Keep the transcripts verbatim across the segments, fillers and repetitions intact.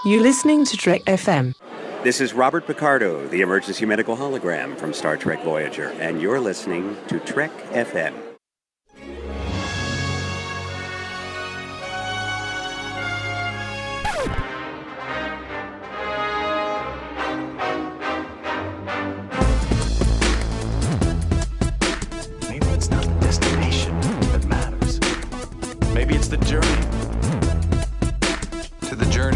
You're listening to Trek F M. This is Robert Picardo, the emergency medical hologram from Star Trek Voyager, and you're listening to Trek F M. Maybe it's not the destination that matters. Maybe it's the journey. To the journey.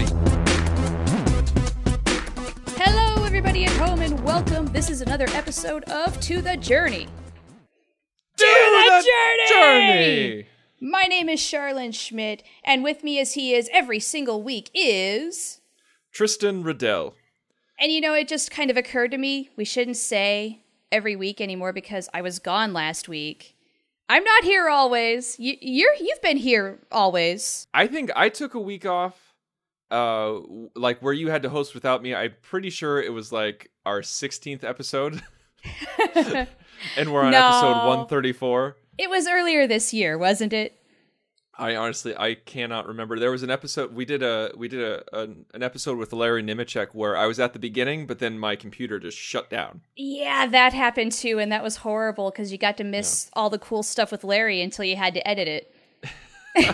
Hello, everybody at home, and welcome. This is another episode of To the Journey. To, to the, the journey! journey! My name is Charlene Schmidt, and with me as he is every single week is... Tristan Riddell. And you know, it just kind of occurred to me, we shouldn't say every week anymore because I was gone last week. I'm not here always. You, you're, you've been here always. I think I took a week off. Uh, like where you had to host without me. I'm pretty sure it was like our sixteenth episode. And we're on No. episode one thirty-four. It was earlier this year, wasn't it? I honestly, I cannot remember. There was an episode, we did a, we did a, an, an episode with Larry Nemechek where I was at the beginning, but then my computer just shut down. Yeah, that happened too, and that was horrible because you got to miss yeah. all the cool stuff with Larry until you had to edit it.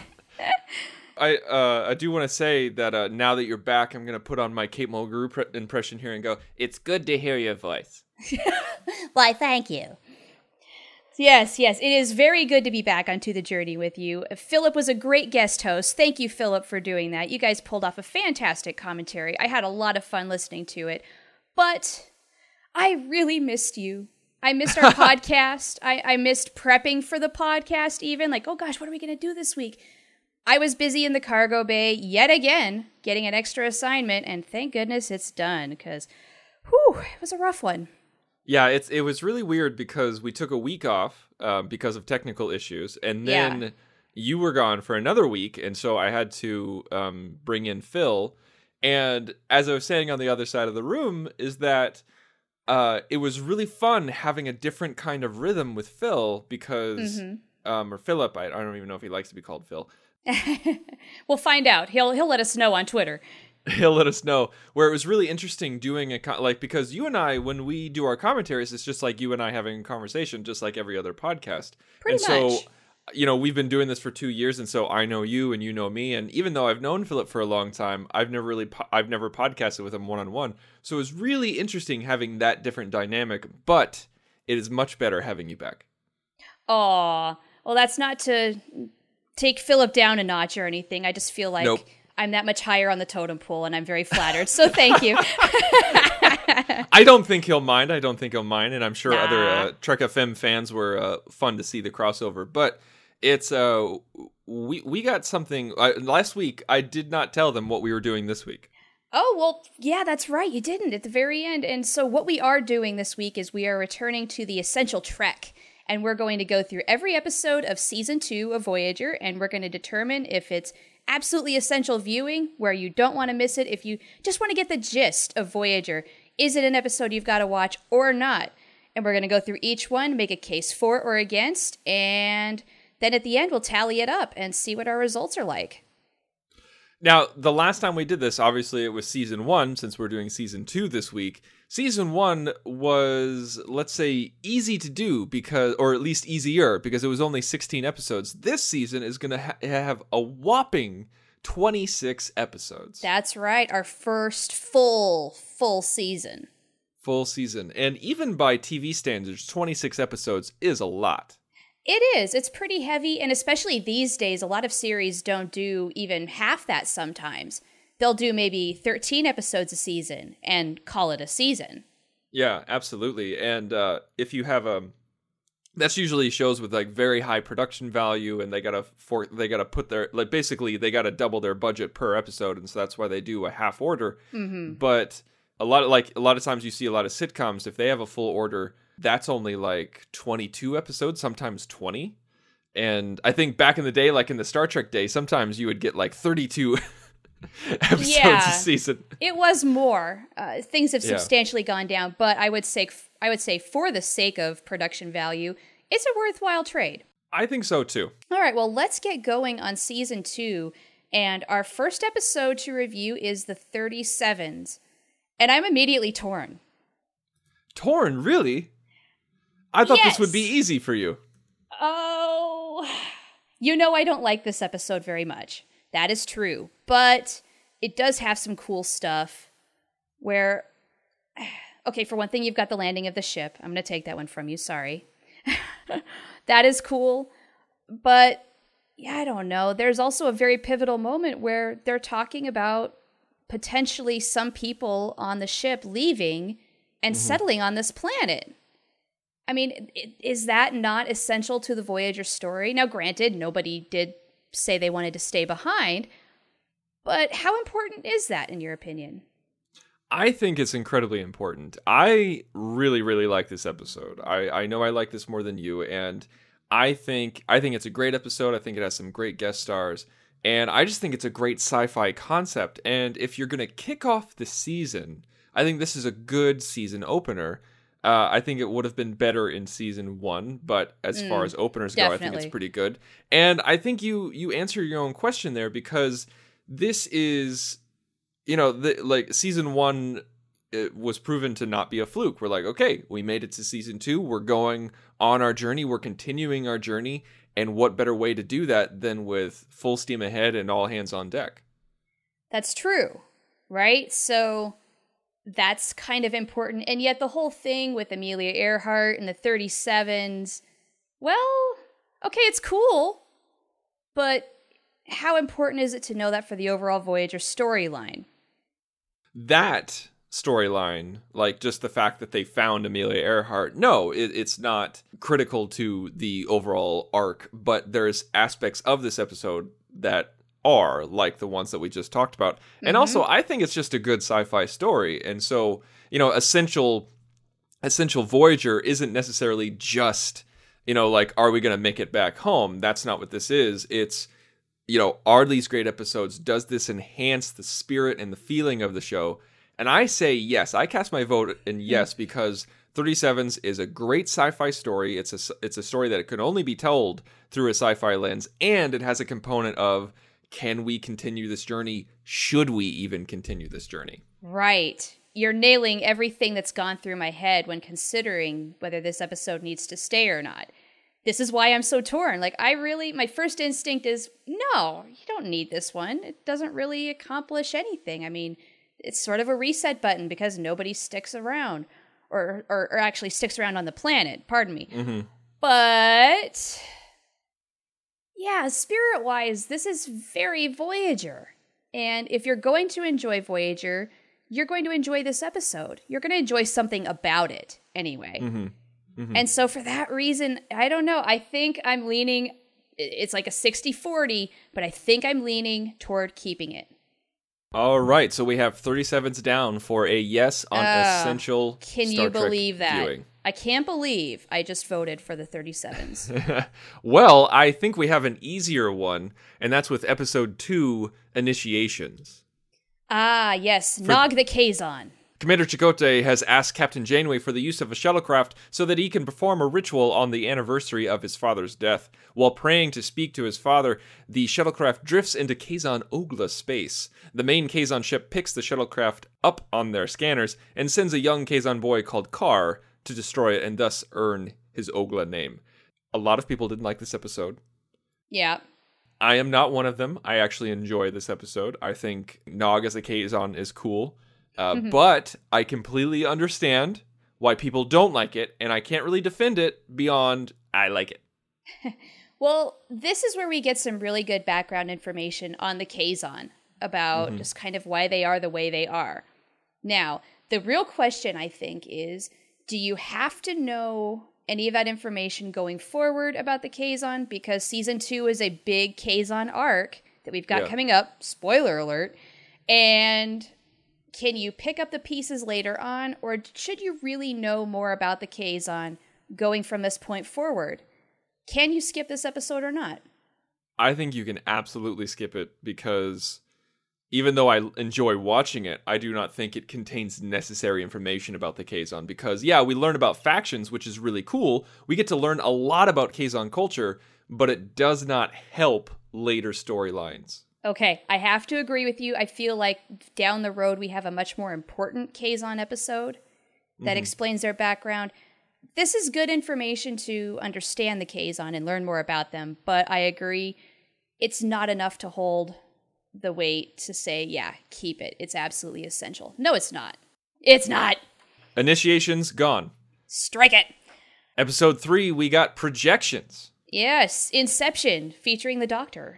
I uh, I do want to say that uh, now that you're back, I'm going to put on my Kate Mulgrew pre- impression here and go, it's good to hear your voice. Why, thank you. Yes, yes, it is very good to be back on To the Journey with you. Philip was a great guest host. Thank you, Philip, for doing that. You guys pulled off a fantastic commentary. I had a lot of fun listening to it. But I really missed you. I missed our podcast. I, I missed prepping for the podcast even. Like, oh gosh, what are we going to do this week? I was busy in the cargo bay yet again, getting an extra assignment, and thank goodness it's done, because, whew, it was a rough one. Yeah, it's it was really weird because we took a week off uh, because of technical issues, and then Yeah. you were gone for another week, and so I had to um, bring in Phil. And as I was saying on the other side of the room, is that uh, it was really fun having a different kind of rhythm with Phil because, Mm-hmm. um, or Philip, I, I don't even know if he likes to be called Phil. We'll find out. He'll he'll let us know on Twitter. He'll let us know. Where it was really interesting doing a co- like because you and I, when we do our commentaries, it's just like you and I having a conversation, just like every other podcast. Pretty and much. so, you know, we've been doing this for two years, and so I know you and you know me. And even though I've known Philip for a long time, I've never really po- I've never podcasted with him one on one. So it was really interesting having that different dynamic. But it is much better having you back. Aw, well, that's not to take Philip down a notch or anything. I just feel like Nope. I'm that much higher on the totem pole, and I'm very flattered. So thank you. I don't think he'll mind. I don't think he'll mind, and I'm sure Nah. other uh, Trek F M fans were uh, fun to see the crossover. But it's uh, we we got something uh, last week. I did not tell them what we were doing this week. Oh, well, yeah, that's right. You didn't at the very end. And so what we are doing this week is we are returning to the Essential Trek. And we're going to go through every episode of Season two of Voyager, and we're going to determine if it's absolutely essential viewing, where you don't want to miss it, if you just want to get the gist of Voyager. Is it an episode you've got to watch or not? And we're going to go through each one, make a case for or against, and then at the end we'll tally it up and see what our results are like. Now, the last time we did this, obviously, it was season one, since we're doing season two this week. Season one was, let's say, easy to do, because, or at least easier, because it was only sixteen episodes. This season is going to ha- have a whopping twenty-six episodes. That's right, our first full, full season. Full season. And even by T V standards, twenty-six episodes is a lot. It is. It's pretty heavy, and especially these days, a lot of series don't do even half that sometimes. They'll do maybe thirteen episodes a season and call it a season. Yeah, absolutely. And uh, if you have a... That's usually shows with like very high production value, and they gotta for they gotta put their like basically they gotta double their budget per episode, and so that's why they do a half order. Mm-hmm. But a lot of like a lot of times you see a lot of sitcoms, if they have a full order, that's only like twenty-two episodes, sometimes twenty. And I think back in the day, like in the Star Trek day, sometimes you would get like thirty-two episodes Yeah. a season. It was more. Uh, things have Yeah. substantially gone down, but I would say, I would say, for the sake of production value, it's a worthwhile trade. I think so too. All right, well, let's get going on season two. And our first episode to review is the thirty-sevens. And I'm immediately torn. Torn, really? I thought yes. this would be easy for you. Oh, you know I don't like this episode very much. That is true. But it does have some cool stuff where, okay, for one thing, you've got the landing of the ship. I'm going to take that one from you. Sorry. That is cool. But yeah, I don't know. There's also a very pivotal moment where they're talking about potentially some people on the ship leaving and mm-hmm. settling on this planet. I mean, is that not essential to the Voyager story? Now, granted, nobody did say they wanted to stay behind, but how important is that in your opinion? I think it's incredibly important. I really, really like this episode. I, I know I like this more than you, and I think I think it's a great episode. I think it has some great guest stars, and I just think it's a great sci-fi concept. And if you're going to kick off the season, I think this is a good season opener. Uh, I think it would have been better in season one, but as mm, far as openers definitely. go, I think it's pretty good. And I think you you answer your own question there, because this is, you know, the, like season one it was proven to not be a fluke. We're like, okay, we made it to season two. We're going on our journey. We're continuing our journey. And what better way to do that than with full steam ahead and all hands on deck? That's true, right? So that's kind of important. And yet the whole thing with Amelia Earhart and the thirty-sevens, well, okay, it's cool, but how important is it to know that for the overall Voyager storyline? That storyline, like just the fact that they found Amelia Earhart, no, it, it's not critical to the overall arc, but there's aspects of this episode that are like the ones that we just talked about. Mm-hmm. And also, I think it's just a good sci-fi story. And so, you know, essential essential Voyager isn't necessarily just, you know, like, are we going to make it back home? That's not what this is. It's, you know, are these great episodes? Does this enhance the spirit and the feeling of the show? And I say yes. I cast my vote in yes, because thirty-sevens is a great sci-fi story. It's a, it's a story that can only be told through a sci-fi lens, and it has a component of, can we continue this journey? Should we even continue this journey? Right. You're nailing everything that's gone through my head when considering whether this episode needs to stay or not. This is why I'm so torn. Like, I really, my first instinct is, no, you don't need this one. It doesn't really accomplish anything. I mean, it's sort of a reset button because nobody sticks around, or or, or actually sticks around on the planet. Pardon me. Mm-hmm. But yeah, spirit-wise, this is very Voyager. And if you're going to enjoy Voyager, you're going to enjoy this episode. You're going to enjoy something about it anyway. Mm-hmm. Mm-hmm. And so for that reason, I don't know. I think I'm leaning, it's like a sixty forty, but I think I'm leaning toward keeping it. All right, so we have thirty-sevens down for a yes on uh, essential Can Star you Trek believe that? viewing. I can't believe I just voted for the thirty-sevens. Well, I think we have an easier one, and that's with episode two, Initiations. Ah, yes, For- Nog the Kazon. Commander Chakotay has asked Captain Janeway for the use of a shuttlecraft so that he can perform a ritual on the anniversary of his father's death. While praying to speak to his father, the shuttlecraft drifts into Kazon Ogla space. The main Kazon ship picks the shuttlecraft up on their scanners and sends a young Kazon boy called Kar to destroy it and thus earn his Ogla name. A lot of people didn't like this episode. Yeah. I am not one of them. I actually enjoy this episode. I think Nog as a Kazon is cool. Uh, mm-hmm. But I completely understand why people don't like it, and I can't really defend it beyond I like it. Well, this is where we get some really good background information on the Kazon about mm-hmm. just kind of why they are the way they are. Now, the real question, I think, is, do you have to know any of that information going forward about the Kazon? Because season two is a big Kazon arc that we've got yeah. coming up. Spoiler alert. And can you pick up the pieces later on, or should you really know more about the Kazon going from this point forward? Can you skip this episode or not? I think you can absolutely skip it, because even though I enjoy watching it, I do not think it contains necessary information about the Kazon. Because, yeah, we learn about factions, which is really cool. We get to learn a lot about Kazon culture, but it does not help later storylines. Okay, I have to agree with you. I feel like down the road we have a much more important Kazon episode that mm-hmm. explains their background. This is good information to understand the Kazon and learn more about them, but I agree it's not enough to hold the weight to say, yeah, keep it. It's absolutely essential. No, it's not. It's not. Initiations gone. Strike it. Episode three, we got projections. Yes, Inception, featuring the Doctor.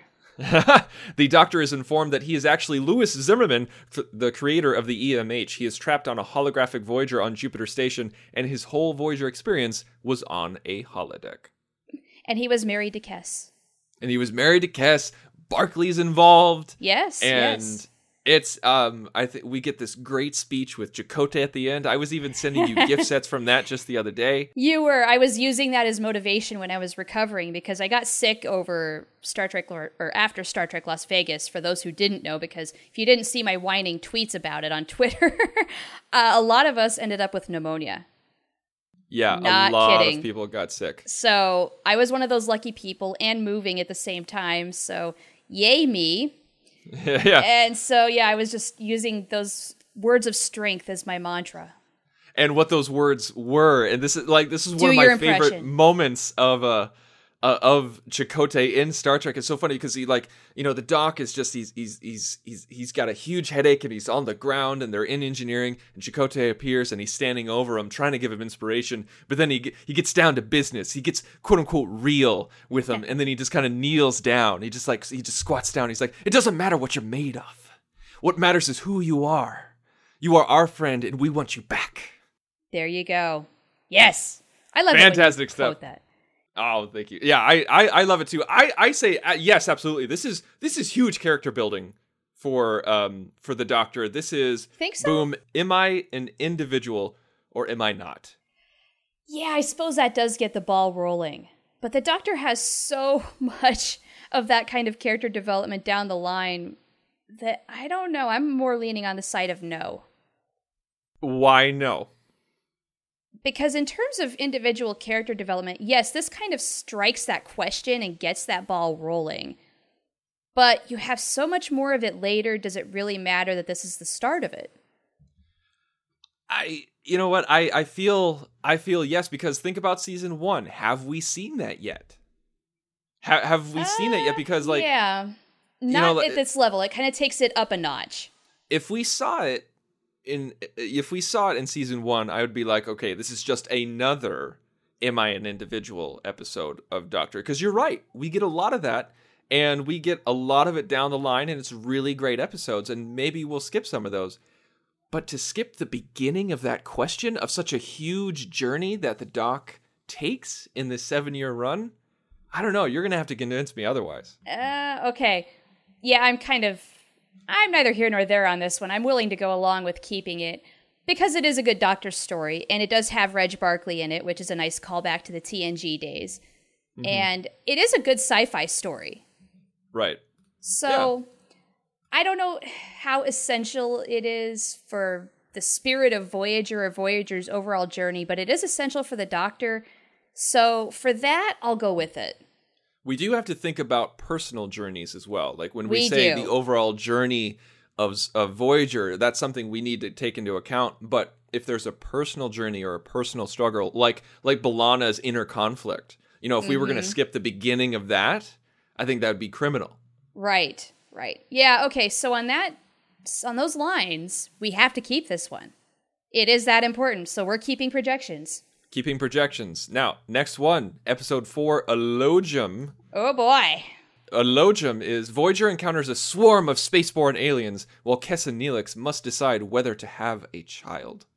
The Doctor is informed that he is actually Louis Zimmerman, the creator of the E M H. He is trapped on a holographic Voyager on Jupiter Station, and his whole Voyager experience was on a holodeck. And he was married to Kes. And he was married to Kes. Barclay's involved. Yes, and yes. It's, um, I think we get this great speech with Chakotay at the end. I was even sending you gift sets from that just the other day. You were. I was using that as motivation when I was recovering because I got sick over Star Trek, or, or after Star Trek Las Vegas, for those who didn't know, because if you didn't see my whining tweets about it on Twitter, uh, a lot of us ended up with pneummonia. Yeah, Not a lot kidding. of people got sick. So I was one of those lucky people and moving at the same time. So yay me. Yeah. And so, yeah, I was just using those words of strength as my mantra. And what those words were, and this is like this is Do one of my your favorite impression. moments of uh, uh of Chakotay in Star Trek. It's so funny because he, like, you know, the Doc is just he's he's he's he's he's got a huge headache and he's on the ground and they're in engineering, and Chakotay appears and he's standing over him trying to give him inspiration, but then he he gets down to business. He gets quote unquote real with him, and then he just kind of kneels down. He just like he just squats down. He's like, it doesn't matter what you're made of. What matters is who you are. You are our friend, and we want you back. There you go. Yes. I love Fantastic it stuff. Quote that. Oh, thank you. Yeah, I, I, I love it too. I, I say uh, yes, absolutely. This is this is huge character building for um for the Doctor. This is Think so? boom. Am I an individual or am I not? Yeah, I suppose that does get the ball rolling. But the Doctor has so much of that kind of character development down the line that I don't know. I'm more leaning on the side of no. Why no? Because in terms of individual character development, yes, this kind of strikes that question and gets that ball rolling. But you have so much more of it later. Does it really matter that this is the start of it? I, you know what? I, I feel, I feel yes, because think about season one. Have we seen that yet? Ha- have we uh, seen that yet? Because like, yeah, not you know, at this level. It kind of takes it up a notch. If we saw it, In if we saw it in season one, I would be like, okay, this is just another "Am I an Individual" episode of Doctor. Because you're right, we get a lot of that, and we get a lot of it down the line, and it's really great episodes. And maybe we'll skip some of those, but to skip the beginning of that question of such a huge journey that the Doc takes in this seven-year run, I don't know. You're gonna have to convince me otherwise. Uh, okay, yeah, I'm kind of. I'm neither here nor there on this one. I'm willing to go along with keeping it because it is a good Doctor story, and it does have Reg Barkley in it, which is a nice callback to the T N G days. Mm-hmm. And it is a good sci-fi story. Right. So yeah. I don't know how essential it is for the spirit of Voyager or Voyager's overall journey, but it is essential for the Doctor. So for that, I'll go with it. We do have to think about personal journeys as well. Like when we, we say do. the overall journey of, of Voyager, that's something we need to take into account. But if there's a personal journey or a personal struggle, like like B'Elanna's inner conflict, you know, if we mm-hmm. were going to skip the beginning of that, I think that would be criminal. Right, right. Yeah, okay, so on that, on those lines, we have to keep this one. It is that important, so we're keeping projections. Keeping projections. Now, next one, episode four, Elogium. Oh boy. Elogium is Voyager encounters a swarm of spaceborne aliens while Kes and Neelix must decide whether to have a child.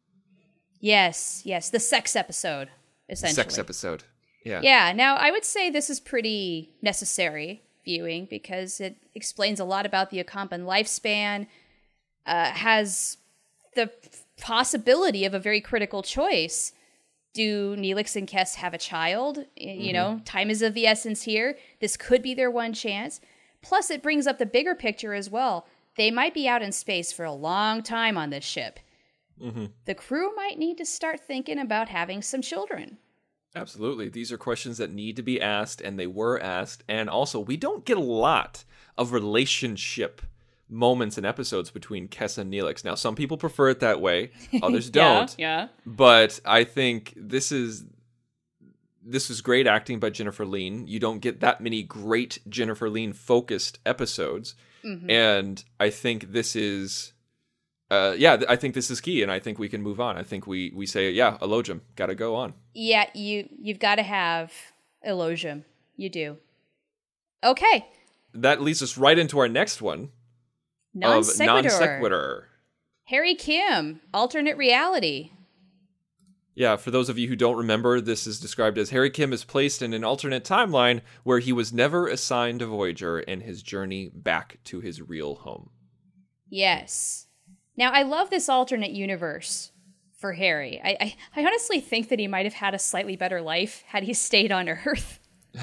Yes, yes, the sex episode, essentially. Sex episode, yeah. Yeah, now I would say this is pretty necessary viewing because it explains a lot about the Ocampan lifespan, uh, has the possibility of a very critical choice. Do Neelix and Kes have a child? You mm-hmm. know, time is of the essence here. This could be their one chance. Plus, it brings up the bigger picture as well. They might be out in space for a long time on this ship. Mm-hmm. The crew might need to start thinking about having some children. Absolutely. These are questions that need to be asked, and they were asked. And also, we don't get a lot of relationship moments and episodes between Kes and Neelix. Now, some people prefer it that way. Others don't. Yeah, yeah. But I think this is this is great acting by Jennifer Lean. You don't get that many great Jennifer Lean focused episodes. Mm-hmm. And I think this is... Uh, yeah, I think this is key, and I think we can move on. I think we, we say, yeah, Elogium, gotta go on. Yeah, you, you've got to have Elogium. You do. Okay. That leads us right into our next one. Non sequitur. Non sequitur. Harry Kim, alternate reality. Yeah, for those of you who don't remember, this is described as Harry Kim is placed in an alternate timeline where he was never assigned a Voyager in his journey back to his real home. Yes. Now, I love this alternate universe for Harry. I, I, I honestly think that he might have had a slightly better life had he stayed on Earth.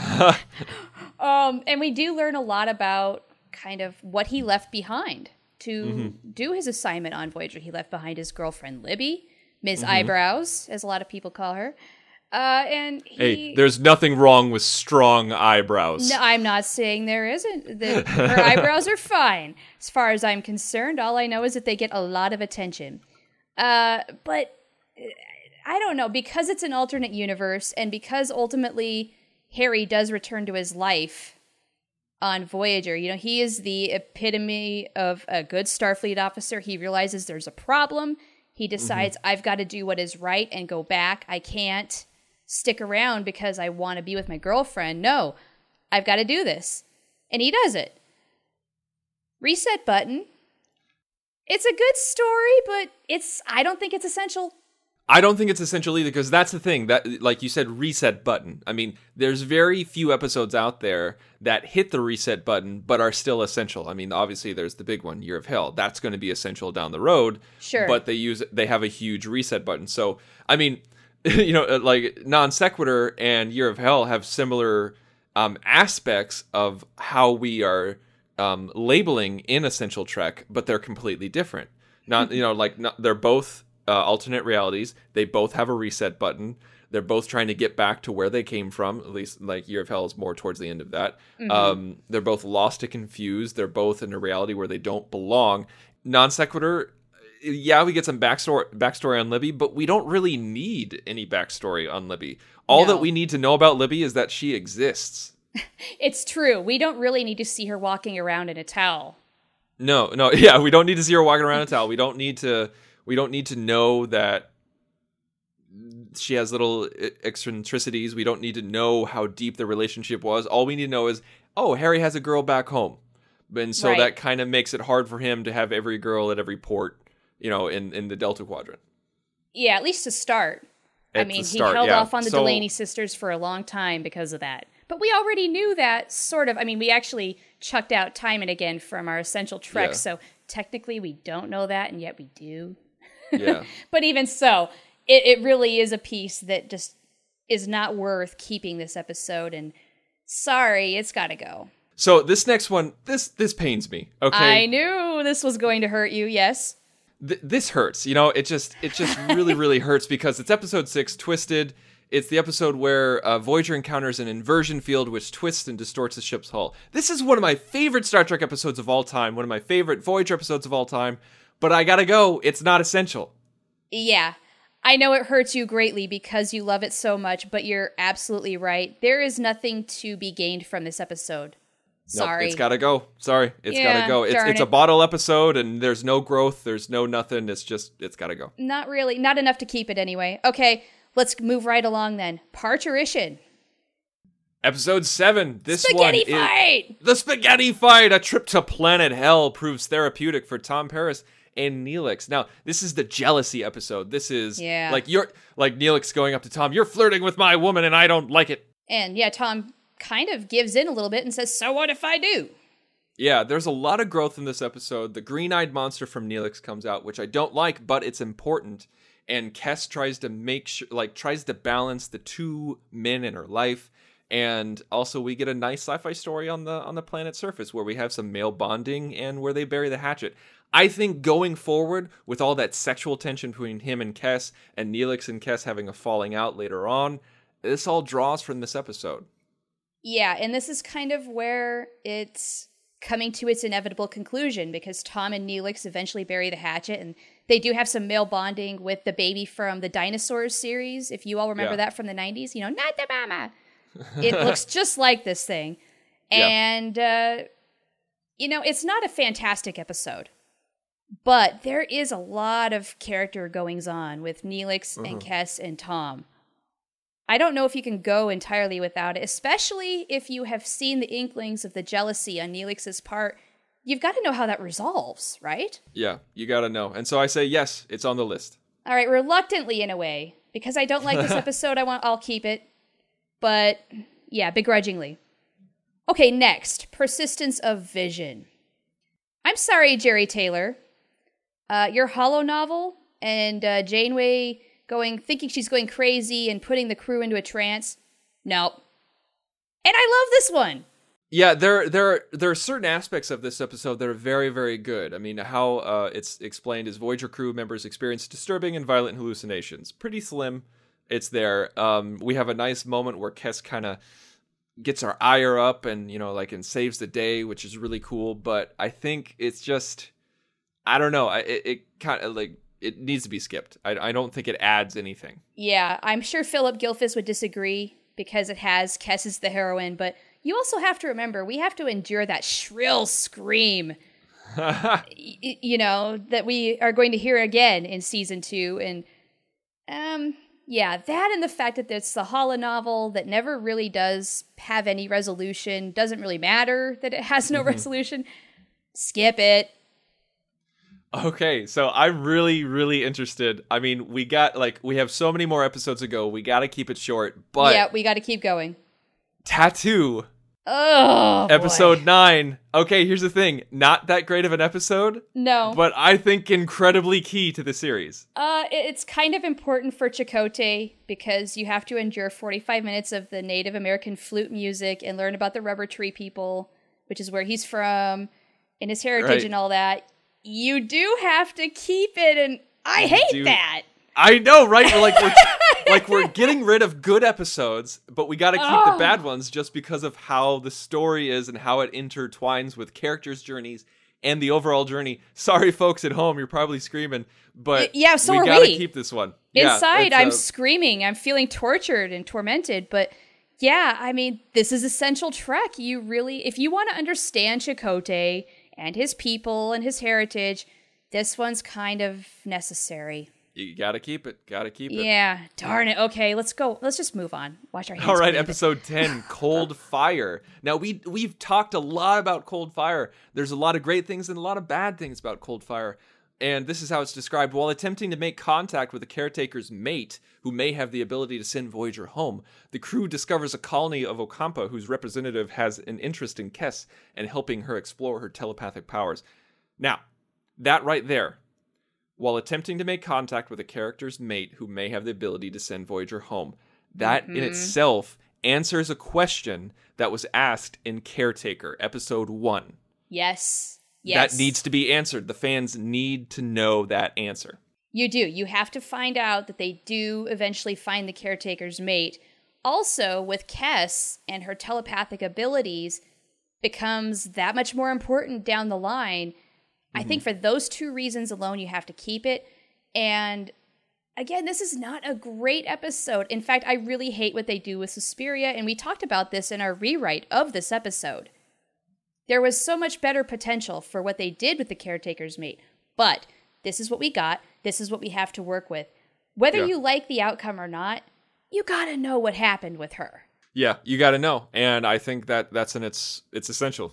um, and we do learn a lot about kind of what he left behind to mm-hmm. do his assignment on Voyager. He left behind his girlfriend, Libby, Miz mm-hmm. Eyebrows, as a lot of people call her. Uh, and he, hey, there's nothing wrong with strong eyebrows. No, I'm not saying there isn't. The, her eyebrows are fine, as far as I'm concerned. All I know is that they get a lot of attention. Uh, but I don't know, because it's an alternate universe, and because ultimately Harry does return to his life on Voyager. You know, he is the epitome of a good Starfleet officer. He realizes there's a problem. He decides, mm-hmm. I've got to do what is right and go back. I can't stick around because I want to be with my girlfriend. No, I've got to do this. And he does it. Reset button. It's a good story, but it's I don't think it's essential. I don't think it's essential either, because that's the thing. That, like you said, reset button. I mean, there's very few episodes out there that hit the reset button but are still essential. I mean, obviously there's the big one, Year of Hell. That's going to be essential down the road. Sure. But they use they have a huge reset button. So, I mean, you know, like Non Sequitur and Year of Hell have similar um, aspects of how we are um, labeling in Essential Trek, but they're completely different. Not, you know, like not, they're both uh, alternate realities. They both have a reset button. They're both trying to get back to where they came from. At least, like Year of Hell is more towards the end of that. Mm-hmm. Um, they're both lost to confused. They're both in a reality where they don't belong. Non Sequitur. Yeah, we get some backstory backstory on Libby, but we don't really need any backstory on Libby. All no. that we need to know about Libby is that she exists. It's true. We don't really need to see her walking around in a towel. No, no, yeah, we don't need to see her walking around in a towel. We don't need to. We don't need to know that she has little eccentricities. We don't need to know how deep the relationship was. All we need to know is, oh, Harry has a girl back home, and so right. that kind of makes it hard for him to have every girl at every port. You know, in, in the Delta Quadrant. Yeah, at least to start. At I mean, start, he held yeah. off on the so, Delaney sisters for a long time because of that. But we already knew that, sort of. I mean, we actually chucked out time and again from our Essential Trek, yeah. so technically we don't know that, and yet we do. Yeah. But even so, it, it really is a piece that just is not worth keeping this episode, and sorry, it's got to go. So this next one, this this pains me, okay? I knew this was going to hurt you, yes. Th- this hurts, you know, it just it just really, really hurts because it's episode six, Twisted. It's the episode where uh, Voyager encounters an inversion field which twists and distorts the ship's hull. This is one of my favorite Star Trek episodes of all time, one of my favorite Voyager episodes of all time, but I gotta go, it's not essential. Yeah, I know it hurts you greatly because you love it so much, but you're absolutely right. There is nothing to be gained from this episode. Sorry. Nope, it's gotta go. Sorry. It's yeah, gotta go. It's it's it. a bottle episode and there's no growth. There's no nothing. It's just, it's gotta go. Not really. Not enough to keep it anyway. Okay, let's move right along then. Parturition. Episode seven. This spaghetti one fight! Is the spaghetti fight. A trip to planet Hell proves therapeutic for Tom Paris and Neelix. Now, this is the jealousy episode. This is yeah. like you're like Neelix going up to Tom. You're flirting with my woman and I don't like it. And yeah, Tom kind of gives in a little bit and says, so what if I do? Yeah, there's a lot of growth in this episode. The green-eyed monster from Neelix comes out, which I don't like, but it's important. And Kes tries to make sure, like, tries to balance the two men in her life. And also we get a nice sci-fi story on the on the planet's surface where we have some male bonding and where they bury the hatchet. I think going forward with all that sexual tension between him and Kes and Neelix and Kes having a falling out later on, this all draws from this episode. Yeah, and this is kind of where it's coming to its inevitable conclusion, because Tom and Neelix eventually bury the hatchet, and they do have some male bonding with the baby from the Dinosaurs series, if you all remember Yeah. that from the nineties. You know, not the mama. It looks just like this thing. Yeah. And, uh, you know, it's not a fantastic episode, but there is a lot of character goings on with Neelix and Kes and Tom. I don't know if you can go entirely without it, especially if you have seen the inklings of the jealousy on Neelix's part. You've got to know how that resolves, right? Yeah, you gotta know. And so I say, yes, it's on the list. All right, reluctantly in a way, because I don't like this episode. I want, I'll keep it, but yeah, begrudgingly. Okay, next, Persistence of Vision. I'm sorry, Jerry Taylor. Uh, your Hollow novel and uh, Janeway going, thinking she's going crazy and putting the crew into a trance. Nope. And I love this one. Yeah, there there are, there are certain aspects of this episode that are very, very good. I mean, how uh, it's explained is Voyager crew members experience disturbing and violent hallucinations. Pretty slim. It's there. Um, we have a nice moment where Kes kind of gets our ire up and, you know, like, and saves the day, which is really cool. But I think it's just, I don't know. It, it kind of like, it needs to be skipped. I, I don't think it adds anything. Yeah, I'm sure Philip Gilfus would disagree because it has Kes as the heroine, but you also have to remember, we have to endure that shrill scream, y- you know, that we are going to hear again in season two. And, um, yeah, that and the fact that it's the Hollow novel that never really does have any resolution, doesn't really matter that it has no mm-hmm. resolution. Skip it. Okay, so I'm really, really interested. I mean, we got, like, we have so many more episodes to go. We got to keep it short, but... Yeah, we got to keep going. Tattoo. Oh, Episode boy. nine. Okay, here's the thing. Not that great of an episode. No. But I think incredibly key to the series. Uh, it's kind of important for Chakotay because you have to endure forty-five minutes of the Native American flute music and learn about the Rubber Tree people, which is where he's from, and his heritage right. and all that. You do have to keep it, and I hate Dude, that. I know, right? We're like, we're, like we're getting rid of good episodes, but we got to keep oh. the bad ones just because of how the story is and how it intertwines with characters' journeys and the overall journey. Sorry, folks at home, you're probably screaming, but yeah, so we are got to we. keep this one. Inside, yeah, I'm uh, screaming. I'm feeling tortured and tormented, but yeah, I mean, this is essential Trek. You really, if you want to understand Chakotay and his people and his heritage, this one's kind of necessary. You gotta keep it. Gotta keep it. Yeah, darn it. Okay, let's go. Let's just move on. Watch our hands. All right, episode ten, Cold Fire. Now, we, we've talked a lot about Cold Fire. There's a lot of great things and a lot of bad things about Cold Fire. And this is how it's described. While attempting to make contact with the caretaker's mate, who may have the ability to send Voyager home, the crew discovers a colony of Ocampa whose representative has an interest in Kes and helping her explore her telepathic powers. Now, that right there. While attempting to make contact with a character's mate who may have the ability to send Voyager home, that mm-hmm. in itself answers a question that was asked in Caretaker, episode one. Yes. Yes. That needs to be answered. The fans need to know that answer. You do. You have to find out that they do eventually find the caretaker's mate. Also, with Kes and her telepathic abilities, becomes that much more important down the line. I think for those two reasons alone, you have to keep it. And again, this is not a great episode. In fact, I really hate what they do with Suspiria, and we talked about this in our rewrite of this episode. There was so much better potential for what they did with the caretaker's mate, but this is what we got. This is what we have to work with. Whether yeah. you like the outcome or not, you gotta know what happened with her. Yeah, you gotta know, and I think that that's an it's it's essential.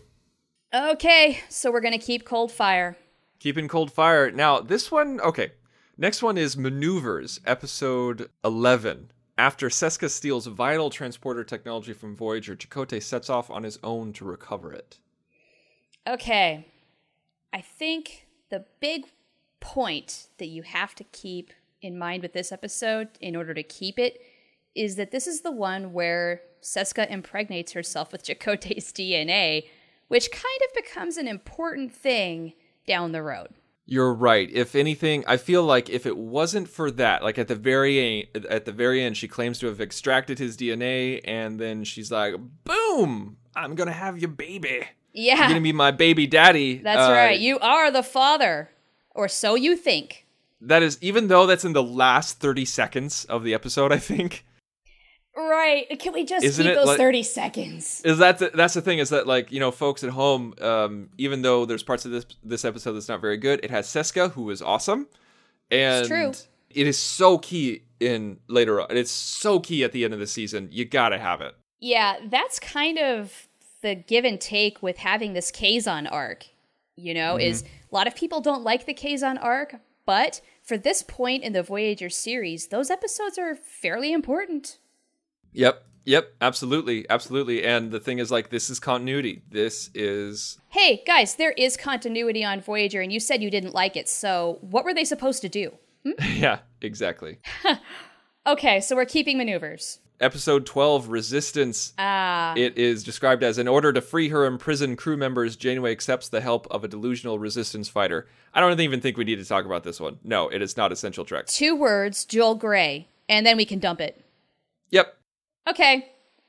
Okay, so we're going to keep Cold Fire. Keeping Cold Fire. Now, this one, okay. Next one is Maneuvers, episode eleven. After Seska steals vital transporter technology from Voyager, Chakotay sets off on his own to recover it. Okay. I think the big point that you have to keep in mind with this episode, in order to keep it, is that this is the one where Seska impregnates herself with Chakotay's D N A, which kind of becomes an important thing down the road. You're right. If anything, I feel like if it wasn't for that, like at the very end, at the very end, she claims to have extracted his D N A, and then she's like, "Boom! I'm gonna have your baby. Yeah, you're gonna be my baby daddy." That's uh, right. You are the father, or so you think. That is, even though that's in the last thirty seconds of the episode, I think. Right. Can we just Isn't keep it those like- thirty seconds? Is that the, that's the thing? Is that, like, you know, folks at home, um, even though there's parts of this this episode that's not very good, it has Seska, who is awesome, and It's true. it is so key in later on. It's so key at the end of the season. You gotta have it. Yeah, that's kind of the give and take with having this Kazon arc. You know, Mm-hmm. is a lot of people don't like the Kazon arc, but for this point in the Voyager series, those episodes are fairly important. Yep. Yep. Absolutely. Absolutely. And the thing is, like, this is continuity. This is. Hey, guys, there is continuity on Voyager, and you said you didn't like it, so what were they supposed to do? Yeah, exactly. Okay, so we're keeping maneuvers. Episode twelve, Resistance. Ah. It is described as, in order to free her imprisoned crew members, Janeway accepts the help of a delusional resistance fighter. I don't even think we need to talk about this one. No, it is not Essential Trek. Two words, Joel Grey, and then we can dump it. Yep. Okay.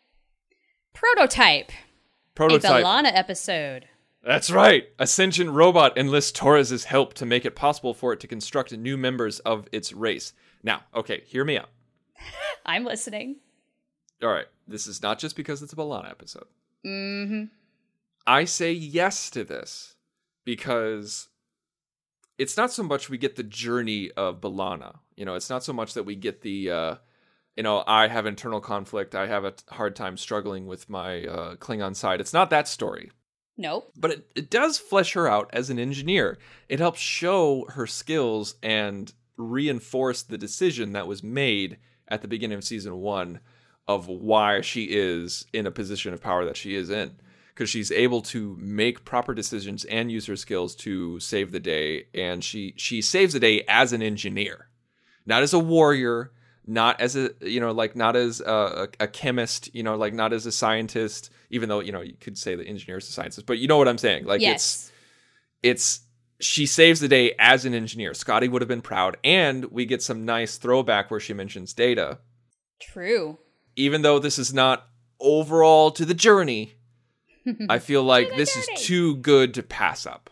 Prototype. Prototype. A B'Elanna episode. That's right. A sentient robot enlists Torres' help to make it possible for it to construct new members of its race. Now, okay, hear me out. I'm listening. All right, this is not just because it's a B'Elanna episode. Mm-hmm. I say yes to this because it's not so much we get the journey of B'Elanna. You know, it's not so much that we get the, uh, you know, I have internal conflict. I have a t- hard time struggling with my uh, Klingon side. It's not that story. Nope. But it, it does flesh her out as an engineer. It helps show her skills and reinforce the decision that was made at the beginning of season one of why she is in a position of power that she is in. Because she's able to make proper decisions and use her skills to save the day. And she, she saves the day as an engineer. Not as a warrior, not as a, you know, like not as a, a, a chemist, you know, like not as a scientist, even though, you know, you could say the engineer is a scientist, but you know what I'm saying? Like Yes. it's, it's, she saves the day as an engineer. Scotty would have been proud. And we get some nice throwback where she mentions Data. True. Even though this is not overall to the journey, I feel like the this journey. is too good to pass up.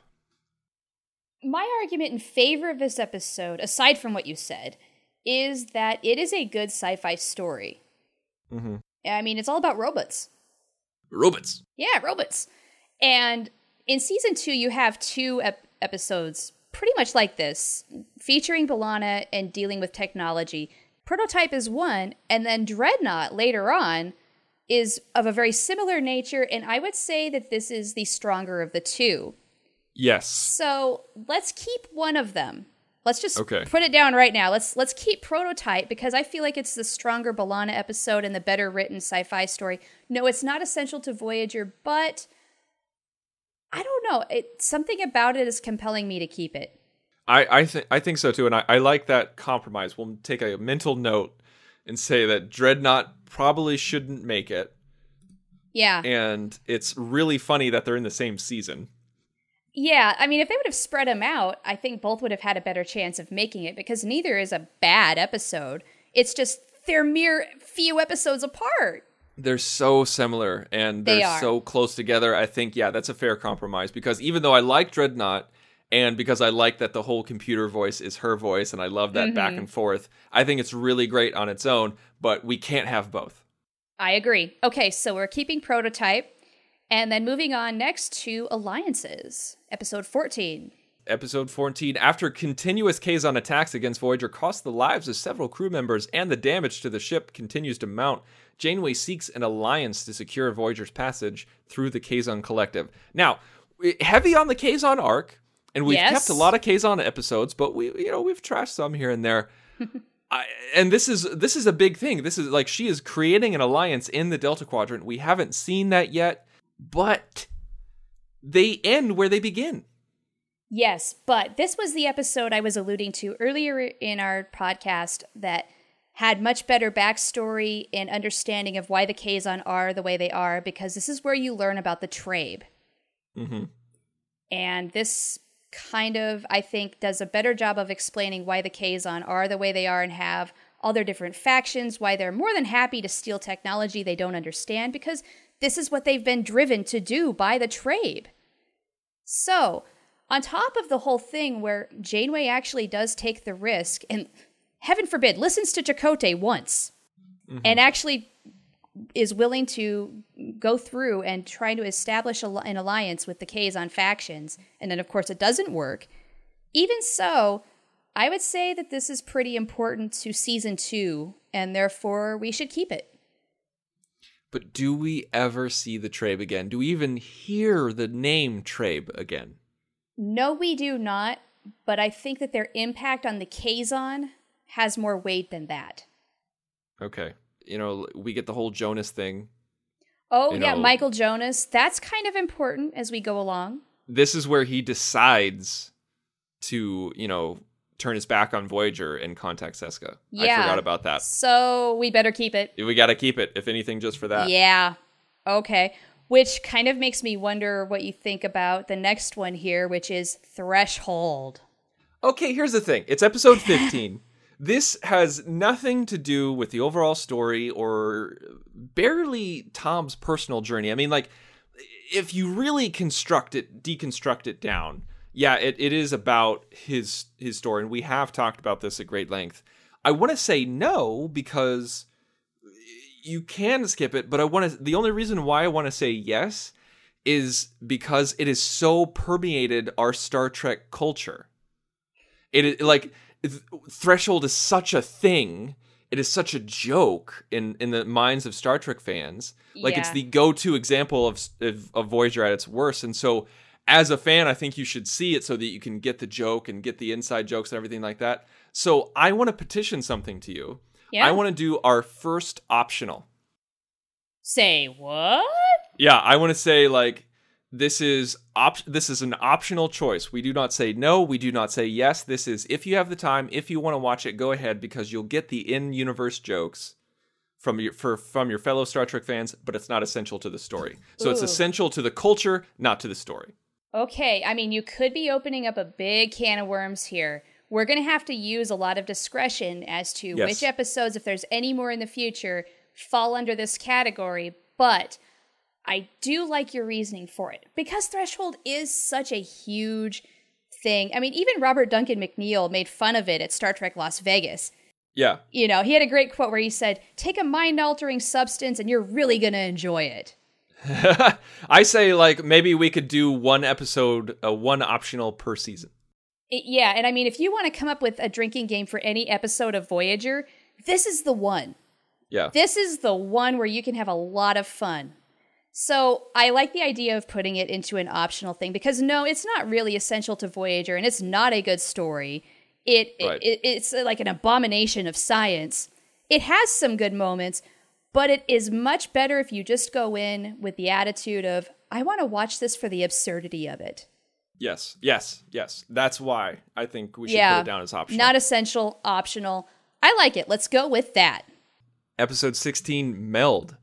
My argument in favor of this episode, aside from what you said, is that it is a good sci-fi story. Mm-hmm. I mean, it's all about robots. Robots. Yeah, robots. And in season two, you have two ep- episodes pretty much like this, featuring B'Elanna and dealing with technology. Prototype is one, and then Dreadnought later on is of a very similar nature, and I would say that this is the stronger of the two. Yes. So let's keep one of them. Let's just Okay. put it down right now. Let's let's keep Prototype because I feel like it's the stronger B'Elanna episode and the better written sci-fi story. No, it's not essential to Voyager, but I don't know. It, something about it is compelling me to keep it. I, I think I think so too, and I, I like that compromise. We'll take a mental note and say that Dreadnought probably shouldn't make it, Yeah. and it's really funny that they're in the same season. Yeah, I mean, if they would have spread them out, I think both would have had a better chance of making it because neither is a bad episode. It's just they're mere few episodes apart. They're so similar, and They they're are. so close together. I think, yeah, that's a fair compromise, because even though I like Dreadnought, and because I like that the whole computer voice is her voice, and I love that Mm-hmm. back and forth, I think it's really great on its own, but we can't have both. I agree. Okay, so we're keeping Prototype, and then moving on next to Alliances, episode fourteen. Episode fourteen, after continuous Kazon attacks against Voyager cost the lives of several crew members and the damage to the ship continues to mount, Janeway seeks an alliance to secure Voyager's passage through the Kazon Collective. Now, heavy on the Kazon arc, and we've Yes. kept a lot of Kazon episodes, but we, you know, we've trashed some here and there. I, and this is this is a big thing. This is like she is creating an alliance in the Delta Quadrant. We haven't seen that yet, but they end where they begin. Yes, but this was the episode I was alluding to earlier in our podcast that had much better backstory and understanding of why the Kazon are the way they are, because this is where you learn about the Trabe. Mm-hmm. And this kind of, I think, does a better job of explaining why the Kazon are the way they are and have all their different factions, why they're more than happy to steal technology they don't understand, because this is what they've been driven to do by the Trabe. So, on top of the whole thing where Janeway actually does take the risk, and heaven forbid, listens to Chakotay once, mm-hmm. and actually is willing to go through and try to establish a, an alliance with the Kazon factions, and then of course it doesn't work. Even so, I would say that this is pretty important to season two, and therefore we should keep it. But do we ever see the Trabe again? Do we even hear the name Trabe again? No, we do not, but I think that their impact on the Kazon has more weight than that. Okay. You know, we get the whole Jonas thing. Oh, you yeah, know, Michael Jonas. That's kind of important as we go along. This is where he decides to, you know, turn his back on Voyager and contact Seska. Yeah. I forgot about that. So we better keep it. We got to keep it, if anything, just for that. Yeah. Okay. Which kind of makes me wonder what you think about the next one here, which is Threshold. Okay, here's the thing. It's episode fifteen. This has nothing to do with the overall story or barely Tom's personal journey. I mean, like, if you really construct it, deconstruct it down, yeah, it, it is about his his story, and we have talked about this at great length. I want to say no, because you can skip it, but I want to. The only reason why I want to say yes is because it is so permeated our Star Trek culture. It is like Threshold is such a thing. It is such a joke in, in the minds of Star Trek fans. Like, yeah. It's the go-to example of, of of Voyager at its worst. And so, as a fan, I think you should see it so that you can get the joke and get the inside jokes and everything like that. So I want to petition something to you. Yeah. I want to do our first optional. Say what? Yeah, I want to say, like, this is op- this is an optional choice. We do not say no. We do not say yes. This is, if you have the time, if you want to watch it, go ahead, because you'll get the in-universe jokes from your for from your fellow Star Trek fans, but it's not essential to the story. So Ooh. It's essential to the culture, not to the story. Okay, I mean, you could be opening up a big can of worms here. We're going to have to use a lot of discretion as to Yes. which episodes, if there's any more in the future, fall under this category, but I do like your reasoning for it, because Threshold is such a huge thing. I mean, even Robert Duncan McNeil made fun of it at Star Trek Las Vegas. Yeah. You know, he had a great quote where he said, take a mind-altering substance and you're really going to enjoy it. I say, like, maybe we could do one episode, uh, one optional per season. It, yeah, and I mean, if you want to come up with a drinking game for any episode of Voyager, this is the one. Yeah. This is the one where you can have a lot of fun. So I like the idea of putting it into an optional thing, because no, it's not really essential to Voyager, and it's not a good story. It, Right. it It's like an abomination of science. It has some good moments, but it is much better if you just go in with the attitude of, I want to watch this for the absurdity of it. Yes, yes, yes. That's why I think we should yeah, put it down as optional. Not essential, optional. I like it. Let's go with that. Episode sixteen, Meld.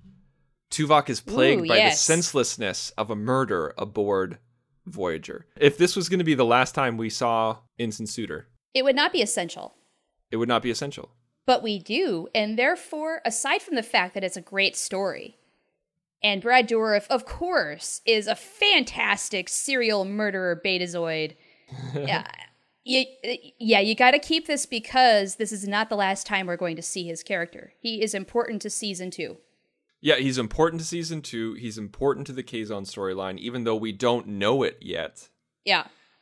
Tuvok is plagued Ooh, by yes. the senselessness of a murder aboard Voyager. If this was going to be the last time we saw Ensign Suter, It would not be essential. it would not be essential. But we do, and therefore, aside from the fact that it's a great story, and Brad Dourif, of course, is a fantastic serial murderer betazoid. yeah, you, yeah, you got to keep this, because this is not the last time we're going to see his character. He is important to season two. Yeah, he's important to season two. He's important to the Kazon storyline, even though we don't know it yet. Yeah.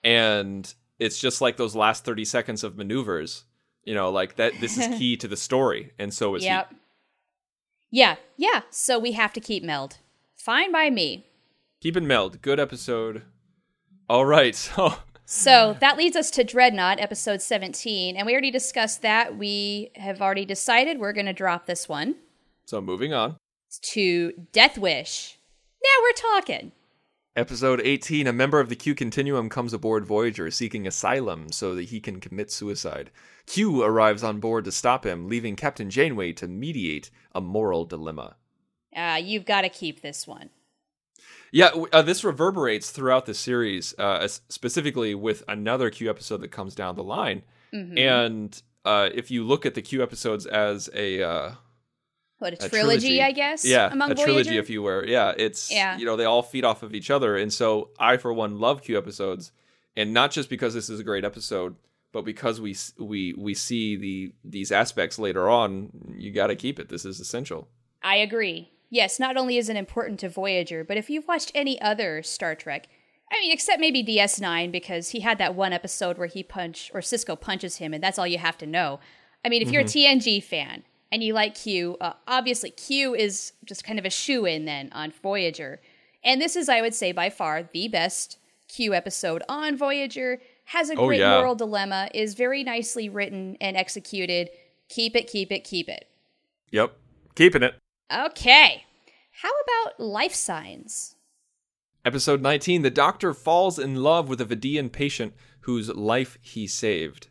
And it's just like those last thirty seconds of maneuvers. You know, like that. This is key to the story, and so is Yep. he. Yeah, yeah. So we have to keep Meld. Fine by me. Keep in Meld. Good episode. All right, so So that leads us to Dreadnought, episode seventeen, and we already discussed that. We have already decided we're going to drop this one so moving on. to Death Wish. Now we're talking. Episode eighteen, a member of the Q Continuum comes aboard Voyager seeking asylum so that he can commit suicide. Q arrives on board to stop him, leaving Captain Janeway to mediate a moral dilemma. Uh, you've got to keep this one. Yeah, uh, this reverberates throughout the series, uh, specifically with another Q episode that comes down the line. Mm-hmm. And uh, if you look at the Q episodes as a... Uh, what, a, a trilogy, trilogy, I guess? Yeah, among a trilogy, Voyager? if you were. Yeah, it's, yeah. you know, they all feed off of each other. And so I, for one, love Q episodes. And not just because this is a great episode, but because we we we see the these aspects later on, you got to keep it. This is essential. I agree. Yes, not only is it important to Voyager, but if you've watched any other Star Trek, I mean, except maybe D S nine, because he had that one episode where he punch or Sisko punches him, and that's all you have to know. I mean, if you're mm-hmm. a T N G fan and you like Q, uh, obviously Q is just kind of a shoo-in then on Voyager. And this is, I would say, by far the best Q episode on Voyager. Has a oh, great yeah. moral dilemma, is very nicely written and executed. Keep it, keep it, keep it. Yep, keeping it. Okay. How about Life Signs? Episode nineteen, the Doctor falls in love with a Vidian patient whose life he saved.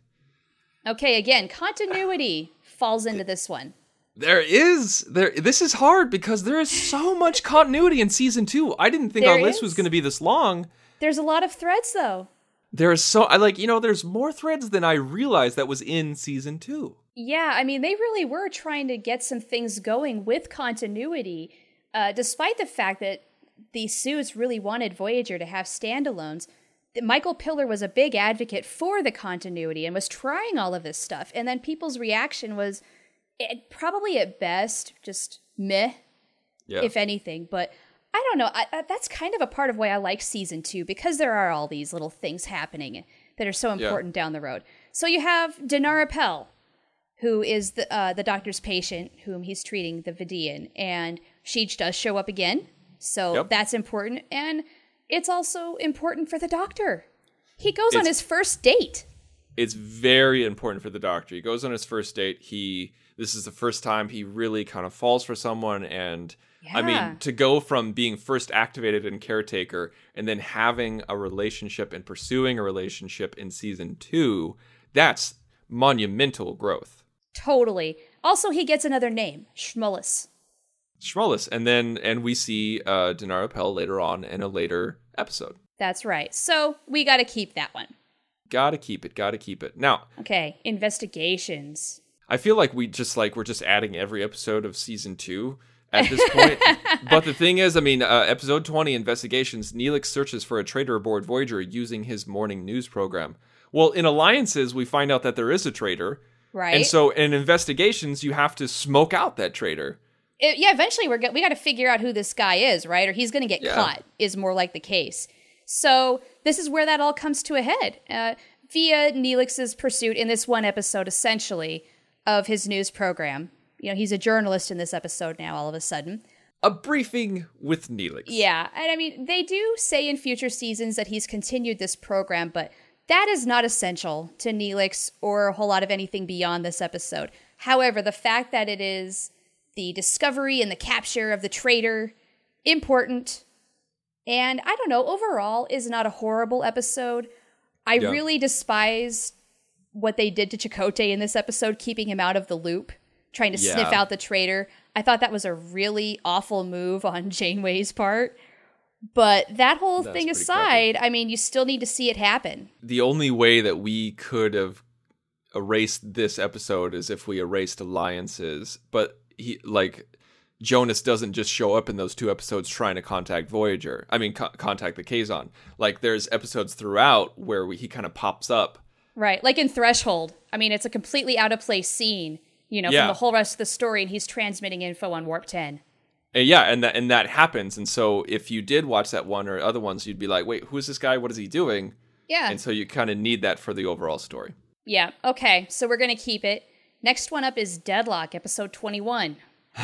Okay, again, continuity falls into this one. There is. there. This is hard because there is so much continuity in season two. I didn't think there our list is. was going to be this long. There's a lot of threads, though. There is so, I like, you know, there's more threads than I realized that was in season two. Yeah, I mean, they really were trying to get some things going with continuity, uh, despite the fact that the suits really wanted Voyager to have standalones. Michael Piller was a big advocate for the continuity and was trying all of this stuff. And then people's reaction was it, probably at best just meh, yeah. if anything. But I don't know. I, I, that's kind of a part of why I like season two, because there are all these little things happening that are so important yeah. down the road. So you have Dinara Pell, who is the uh, the doctor's patient, whom he's treating, the Vidian. And she does show up again. So yep. that's important. And it's also important for the Doctor. He goes it's, on his first date. It's very important for the Doctor. He goes on his first date. He this is the first time he really kind of falls for someone. And yeah. I mean, to go from being first activated in Caretaker and then having a relationship and pursuing a relationship in season two, that's monumental growth. Totally. Also, he gets another name, Shmullis. Shmullis, and then and we see uh, Dinara Pell later on in a later episode. That's right. So we got to keep that one. Got to keep it. Got to keep it. Now, okay, investigations. I feel like we just like we're just adding every episode of season two at this point. But the thing is, I mean, uh, episode twenty, investigations. Neelix searches for a traitor aboard Voyager using his morning news program. Well, in Alliances, we find out that there is a traitor, right? And so in investigations, you have to smoke out that traitor. It, yeah, eventually we're go- we got to figure out who this guy is, right? Or he's going to get yeah. caught, is more like the case. So this is where that all comes to a head. Uh, via Neelix's pursuit in this one episode, essentially, of his news program. You know, he's a journalist in this episode now, all of a sudden. A briefing with Neelix. Yeah, and I mean, they do say in future seasons that he's continued this program, but that is not essential to Neelix or a whole lot of anything beyond this episode. However, the fact that it is the discovery and the capture of the traitor, important. And I don't know, overall is not a horrible episode. I yeah. really despise what they did to Chakotay in this episode, keeping him out of the loop, trying to yeah. sniff out the traitor. I thought that was a really awful move on Janeway's part. But that whole That's thing aside, clever. I mean, you still need to see it happen. The only way that we could have erased this episode is if we erased Alliances. But he like Jonas doesn't just show up in those two episodes trying to contact Voyager. I mean, co- contact the Kazon. Like, there's episodes throughout where we, he kind of pops up. Right, like in Threshold. I mean, it's a completely out of place scene, you know, yeah. from the whole rest of the story, and he's transmitting info on Warp ten. And yeah, and that and that happens. And so if you did watch that one or other ones, you'd be like, wait, who's this guy? What is he doing? Yeah. And so you kind of need that for the overall story. Yeah, okay, so we're going to keep it. Next one up is Deadlock, episode twenty-one.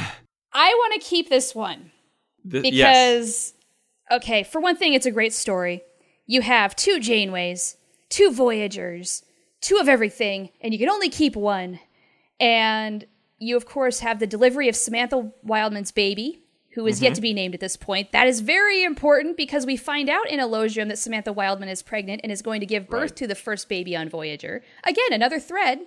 I want to keep this one. The, because, yes. okay, for one thing, it's a great story. You have two Janeways, two Voyagers, two of everything, and you can only keep one. And you, of course, have the delivery of Samantha Wildman's baby, who is mm-hmm. yet to be named at this point. That is very important because we find out in Elogium that Samantha Wildman is pregnant and is going to give birth right. to the first baby on Voyager. Again, another thread.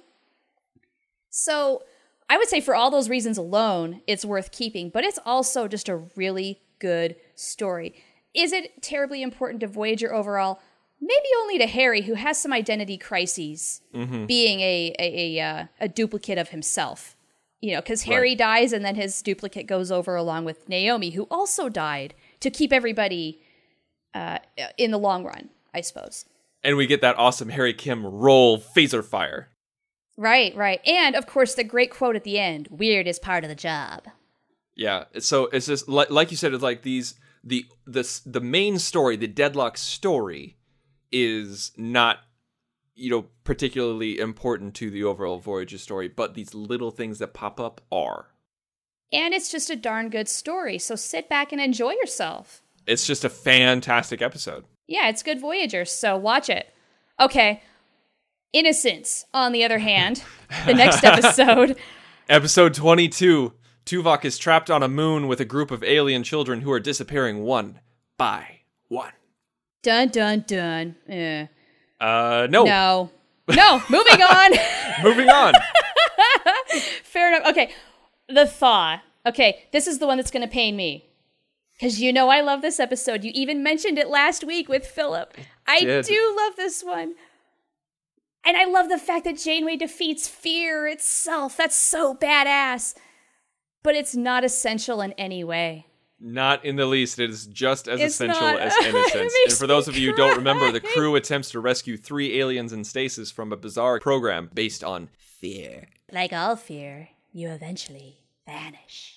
So I would say for all those reasons alone, it's worth keeping, but it's also just a really good story. Is it terribly important to Voyager overall? Maybe only to Harry, who has some identity crises, mm-hmm. being a a, a, uh, a duplicate of himself. You know, because Harry right. dies and then his duplicate goes over along with Naomi, who also died, to keep everybody uh, in the long run, I suppose. And we get that awesome Harry Kim roll phaser fire. Right, right. And, of course, the great quote at the end, weird is part of the job. Yeah, so it's just, like, like you said, it's like these, the, the, the main story, the Deadlock story, is not, you know, particularly important to the overall Voyager story, but these little things that pop up are. And it's just a darn good story, so sit back and enjoy yourself. It's just a fantastic episode. Yeah, it's good Voyager, so watch it. Okay, Innocence, on the other hand, the next episode. Episode twenty-two. Tuvok is trapped on a moon with a group of alien children who are disappearing one by one. Dun, dun, dun. Eh. Uh, no. No. No, moving on. Moving on. Fair enough. Okay, the thaw. Okay, this is the one that's going to pain me. Because you know I love this episode. You even mentioned it last week with Philip. I did. do love this one. And I love the fact that Janeway defeats fear itself. That's so badass. But it's not essential in any way. Not in the least. It is just as it's essential not. as Innocence. And for those of you who don't remember, the crew attempts to rescue three aliens in stasis from a bizarre program based on fear. Like all fear, you eventually vanish.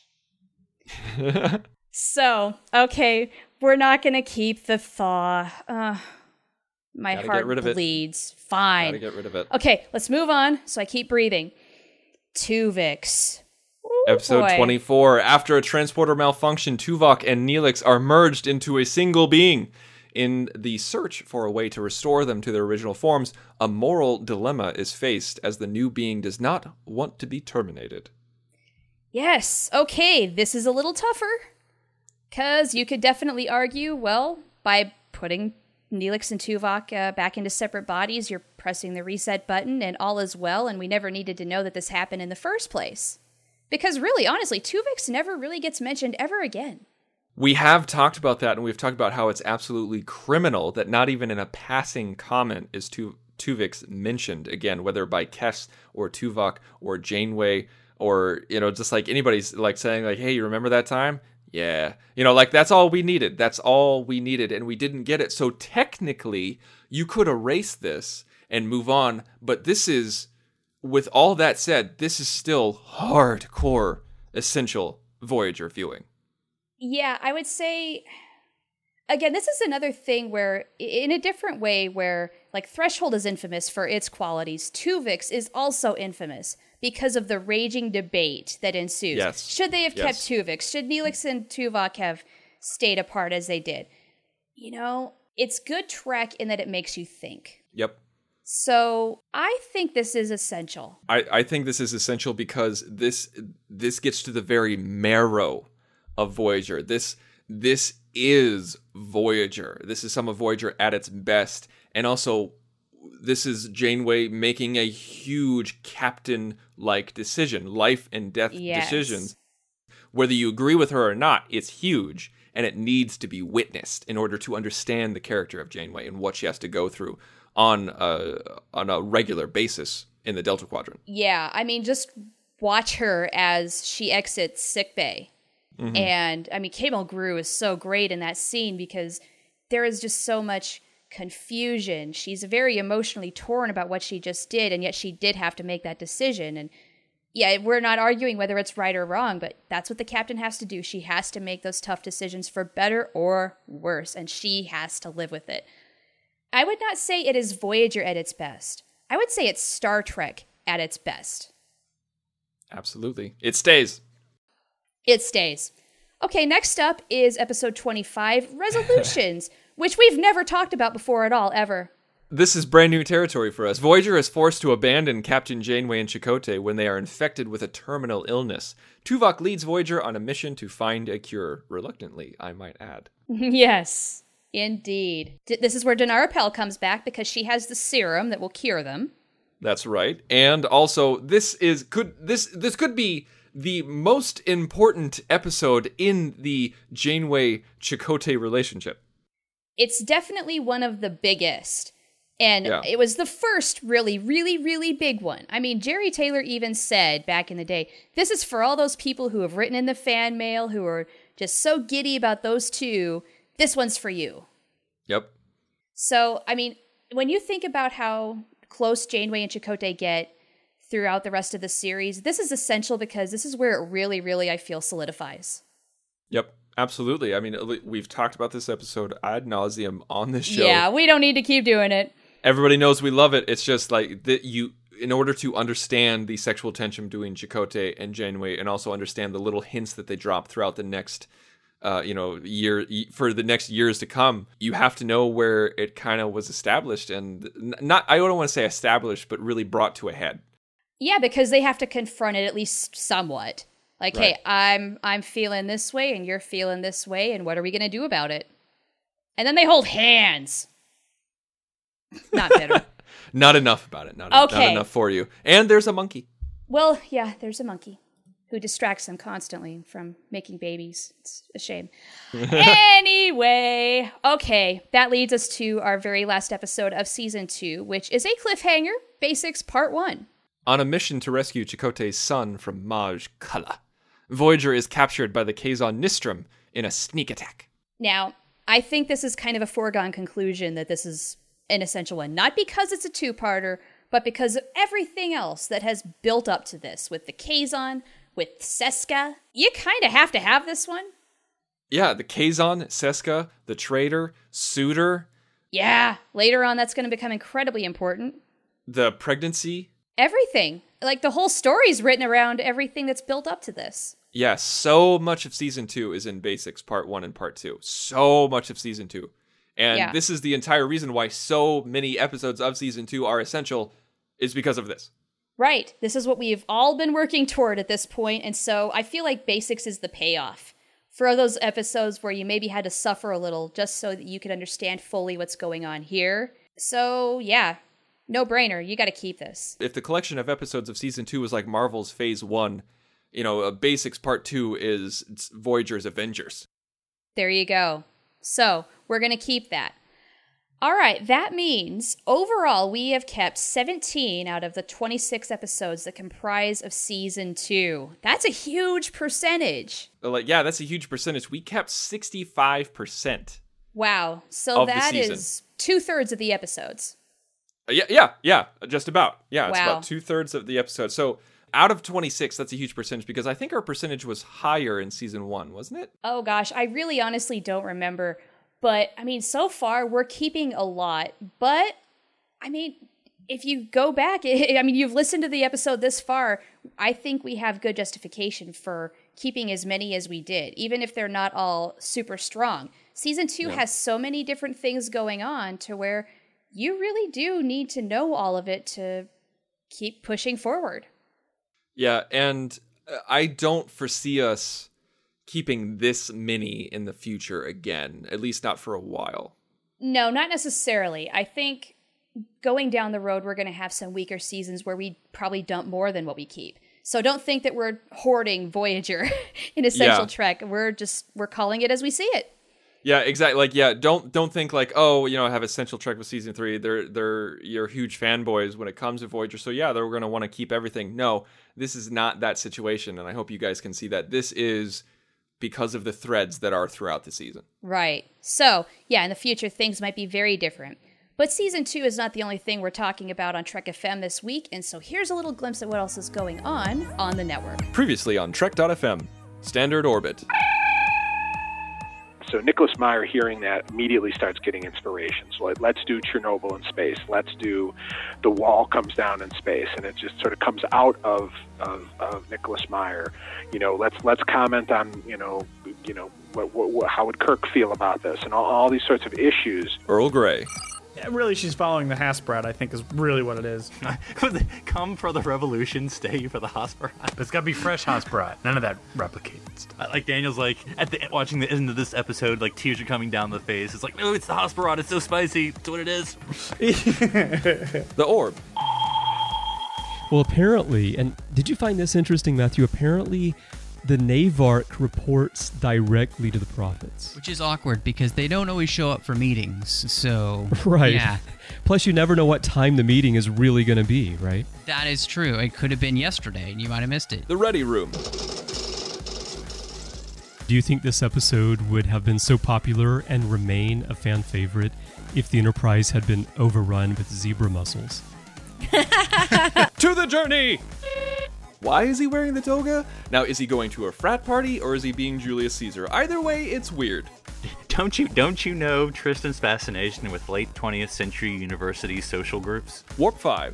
So, okay, we're not going to keep the thaw. Uh, my Gotta heart get rid of bleeds. It. Fine. Gotta get rid of it. Okay, let's move on so I keep breathing. Tuvix. Ooh, Episode boy. twenty-four. After a transporter malfunction, Tuvok and Neelix are merged into a single being. In the search for a way to restore them to their original forms, a moral dilemma is faced as the new being does not want to be terminated. Yes, okay, this is a little tougher. Because you could definitely argue, well, by putting Neelix and Tuvok uh, back into separate bodies, you're pressing the reset button and all is well, and we never needed to know that this happened in the first place. Because really, honestly, Tuvix never really gets mentioned ever again. We have talked about that, and we've talked about how it's absolutely criminal that not even in a passing comment is tu- Tuvix mentioned again, whether by Kes or Tuvok or Janeway or, you know, just like anybody's like saying like, hey, you remember that time? Yeah. You know, like that's all we needed. That's all we needed, and we didn't get it. So technically, you could erase this and move on, but this is, with all that said, this is still hardcore essential Voyager viewing. Yeah, I would say, again, this is another thing where, in a different way, where, like, Threshold is infamous for its qualities, Tuvix is also infamous because of the raging debate that ensues. Yes. Should they have yes. kept Tuvix? Should Neelix and Tuvok have stayed apart as they did? You know, it's good Trek in that it makes you think. Yep. So I think this is essential. I, I think this is essential because this this gets to the very marrow of Voyager. This this is Voyager. This is some of Voyager at its best. And also, this is Janeway making a huge captain-like decision, life and death yes. decisions. Whether you agree with her or not, it's huge, and it needs to be witnessed in order to understand the character of Janeway and what she has to go through on a, on a regular basis in the Delta Quadrant. Yeah, I mean, just watch her as she exits sickbay. Mm-hmm. And, I mean, Kemal Gru is so great in that scene because there is just so much confusion. She's very emotionally torn about what she just did, and yet she did have to make that decision. And, yeah, we're not arguing whether it's right or wrong, but that's what the captain has to do. She has to make those tough decisions for better or worse, and she has to live with it. I would not say it is Voyager at its best. I would say it's Star Trek at its best. Absolutely. It stays. It stays. Okay, next up is episode twenty-five, Resolutions, which we've never talked about before at all, ever. This is brand new territory for us. Voyager is forced to abandon Captain Janeway and Chakotay when they are infected with a terminal illness. Tuvok leads Voyager on a mission to find a cure. Reluctantly, I might add. Yes, indeed. D- this is where Dinara Pell comes back because she has the serum that will cure them. That's right. And also, this is could this this could be the most important episode in the Janeway-Chakotay relationship. It's definitely one of the biggest. And yeah. it was the first really, really, really big one. I mean, Jerry Taylor even said back in the day, this is for all those people who have written in the fan mail, who are just so giddy about those two. This one's for you. Yep. So, I mean, when you think about how close Janeway and Chakotay get throughout the rest of the series, this is essential because this is where it really, really, I feel, solidifies. Yep. Absolutely. I mean, we've talked about this episode ad nauseum on this show. Yeah, we don't need to keep doing it. Everybody knows we love it. It's just like that you, in order to understand the sexual tension between Chakotay and Janeway, and also understand the little hints that they drop throughout the next, uh, you know, year for the next years to come, you have to know where it kind of was established, and not, I don't want to say established, but really brought to a head. Yeah, because they have to confront it at least somewhat. Like, right. Hey, I'm I'm feeling this way, and you're feeling this way, and what are we going to do about it? And then they hold hands. Not bitter. Not enough about it. Not, okay. not enough for you. And there's a monkey. Well, yeah, there's a monkey who distracts them constantly from making babies. It's a shame. Anyway, okay, that leads us to our very last episode of season two, which is a cliffhanger, Basics Part One. On a mission to rescue Chakotay's son from Maj Kala, Voyager is captured by the Kazon Nistrum in a sneak attack. Now, I think this is kind of a foregone conclusion that this is an essential one. Not because it's a two-parter, but because of everything else that has built up to this. With the Kazon, with Seska. You kind of have to have this one. Yeah, the Kazon, Seska, the traitor, Suitor. Yeah, later on that's going to become incredibly important. The pregnancy. Everything. Like, the whole story's written around everything that's built up to this. Yeah, so much of season two is in Basics Part One and Part Two. So much of season two. And yeah. This is the entire reason why so many episodes of season two are essential, is because of this. Right. This is what we've all been working toward at this point. And so I feel like Basics is the payoff for those episodes where you maybe had to suffer a little just so that you could understand fully what's going on here. So, yeah. No brainer. You got to keep this. If the collection of episodes of season two is like Marvel's Phase One, you know, uh, Basics Part Two is Voyager's Avengers. There you go. So we're going to keep that. All right. That means overall we have kept seventeen out of the twenty-six episodes that comprise of season two. That's a huge percentage. Like, yeah, that's a huge percentage. We kept sixty-five percent. Wow. So that is two thirds of the episodes. Yeah, yeah, yeah, just about. Yeah, it's wow. about two-thirds of the episode. So out of twenty-six, that's a huge percentage, because I think our percentage was higher in season one, wasn't it? Oh, gosh, I really honestly don't remember. But, I mean, so far, we're keeping a lot. But, I mean, if you go back, I mean, you've listened to the episode this far, I think we have good justification for keeping as many as we did, even if they're not all super strong. Season two yeah. has so many different things going on to where you really do need to know all of it to keep pushing forward. Yeah, and I don't foresee us keeping this many in the future again, at least not for a while. No, not necessarily. I think going down the road, we're going to have some weaker seasons where we probably dump more than what we keep. So don't think that we're hoarding Voyager in Essential yeah. Trek. We're just, we're calling it as we see it. Yeah, exactly. Like, yeah, don't don't think like, oh, you know, I have Essential Trek with season three. They're they're you're huge fanboys when it comes to Voyager. So yeah, they're going to want to keep everything. No, this is not that situation, and I hope you guys can see that. This is because of the threads that are throughout the season. Right. So yeah, in the future things might be very different. But season two is not the only thing we're talking about on Trek F M this week, and so here's a little glimpse at what else is going on on the network. Previously on Trek dot F M, Standard Orbit. So Nicholas Meyer, hearing that, immediately starts getting inspiration. So like, let's do Chernobyl in space. Let's do The Wall comes down in space, and it just sort of comes out of of, of Nicholas Meyer. You know, let's let's comment on you know you know what, what, how would Kirk feel about this, and all, all these sorts of issues. Earl Grey. Yeah, really, she's following the Hasbrat, I think, is really what it is. Come for the revolution, stay for the Hasbrat. But it's got to be fresh Hasbrat. None of that replicated stuff. Like Daniel's like, at the watching the end of this episode, like tears are coming down the face. It's like, no, it's the Hasbrat. It's so spicy. It's what it is. The Orb. Well, apparently, and did you find this interesting, Matthew? Apparently, the Navarch reports directly to the prophets. Which is awkward because they don't always show up for meetings, so... Right. Yeah. Plus, you never know what time the meeting is really going to be, right? That is true. It could have been yesterday, and you might have missed it. The Ready Room. Do you think this episode would have been so popular and remain a fan favorite if the Enterprise had been overrun with zebra mussels? To the journey! Why is he wearing the toga? Now, is he going to a frat party or is he being Julius Caesar? Either way, it's weird. Don't you don't you know Tristan's fascination with late twentieth century university social groups? Warp five.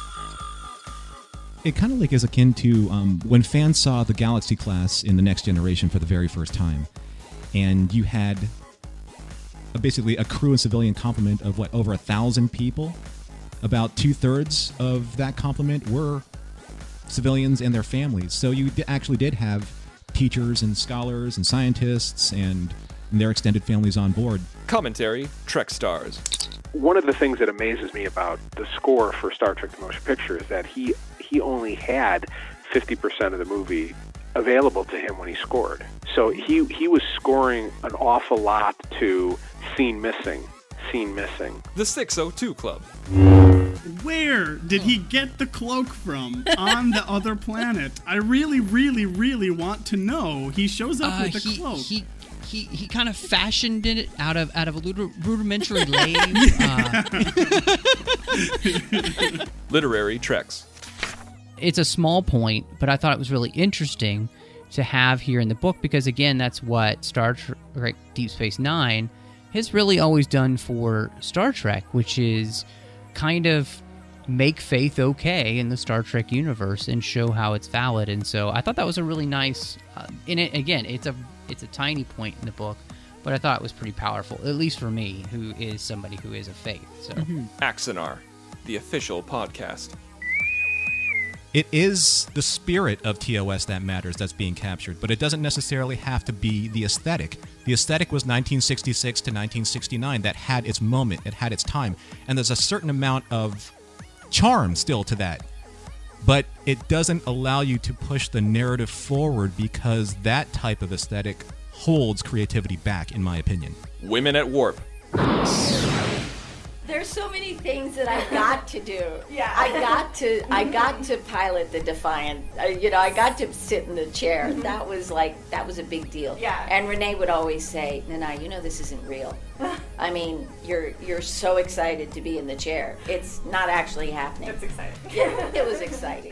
It kind of like is akin to um, when fans saw the Galaxy class in The Next Generation for the very first time, and you had a, basically a crew and civilian complement of what, over a thousand people. About two thirds of that complement were civilians and their families. So you d- actually did have teachers and scholars and scientists and their extended families on board. Commentary, Trek Stars. One of the things that amazes me about the score for Star Trek The Motion Picture is that he he only had fifty percent of the movie available to him when he scored. So he, he was scoring an awful lot to scene missing, scene missing. The six oh two Club. Where did he get the cloak from on the other planet? I really, really, really want to know. He shows up Uh, with the he, cloak. He, he, he kind of fashioned it out of out of a lud- rudimentary lathe. Uh, Literary Treks. it's a small point, but I thought it was really interesting to have here in the book because, again, that's what Star Trek Deep Space Nine has really always done for Star Trek, which is kind of make faith okay in the Star Trek universe and show how it's valid. And so I thought that was a really nice. Uh, in it again, it's a it's a tiny point in the book, but I thought it was pretty powerful, at least for me, who is somebody who is a faith. So mm-hmm. Axanar, the official podcast. It is the spirit of T O S that matters that's being captured, but it doesn't necessarily have to be the aesthetic. The aesthetic was nineteen sixty-six to nineteen sixty-nine. That had its moment, it had its time, and there's a certain amount of charm still to that. But it doesn't allow you to push the narrative forward because that type of aesthetic holds creativity back, in my opinion. Women at Warp. There's so many things that I got to do. Yeah, I got to. I got to pilot the Defiant. Uh, you know, I got to sit in the chair. Mm-hmm. That was like that was a big deal. Yeah. And Renee would always say, "Nana, you know this isn't real. I mean, you're you're so excited to be in the chair. It's not actually happening." It's exciting. Yeah, it was exciting.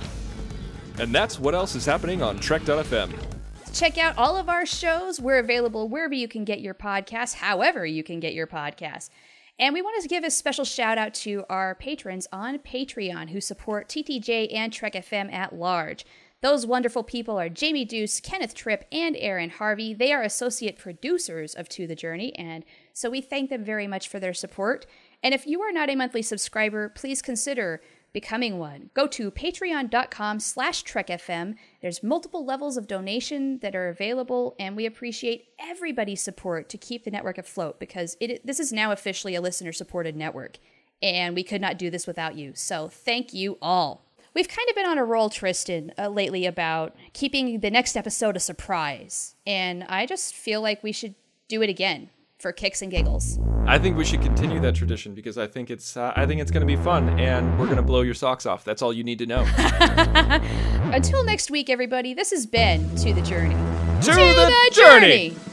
And that's what else is happening on Trek dot f m. Check out all of our shows. We're available wherever you can get your podcasts, however you can get your podcasts. And we wanted to give a special shout out to our patrons on Patreon who support T T J and Trek F M at large. Those wonderful people are Jamie Deuce, Kenneth Tripp, and Aaron Harvey. They are associate producers of To the Journey, and so we thank them very much for their support. And if you are not a monthly subscriber, please consider becoming one. Go to patreon.com slash trekfm. There's multiple levels of donation that are available, and we appreciate everybody's support to keep the network afloat because it this is now officially a listener-supported network, and we could not do this without you. So thank you all. We've kind of been on a roll, Tristan, uh, lately about keeping the next episode a surprise, and I just feel like we should do it again for kicks and giggles. I think we should continue that tradition because I think it's uh, I think it's going to be fun, and we're going to blow your socks off. That's all you need to know. Until next week, everybody, this has been To the Journey. To, to the, the journey! journey!